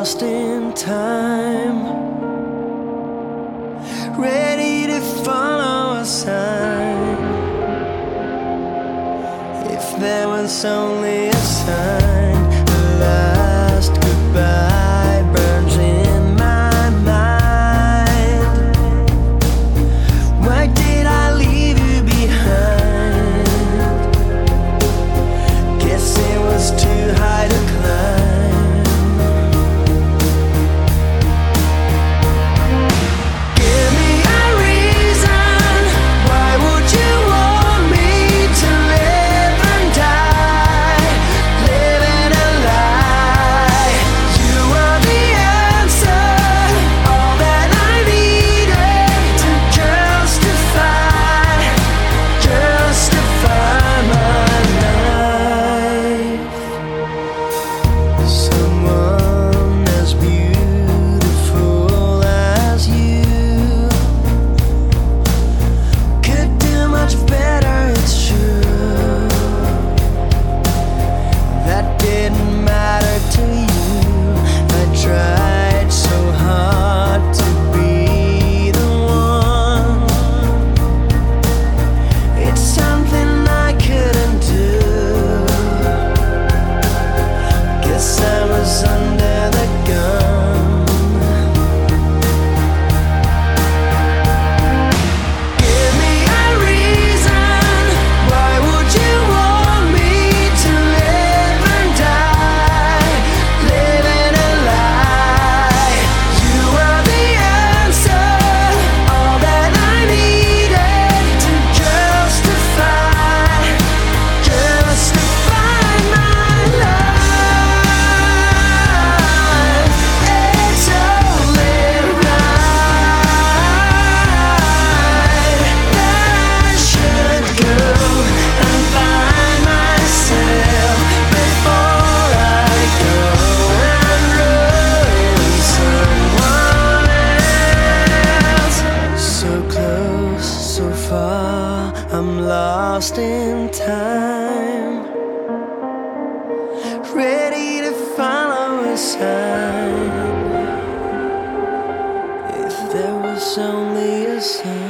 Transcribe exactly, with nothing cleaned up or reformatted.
lost in time, ready to follow a sign. If there was only a sign, the last goodbye burns in my mind. Why did I leave you behind? Guess it was too high to climb. I'm lost in time, ready to follow a sign. If there was only a sign.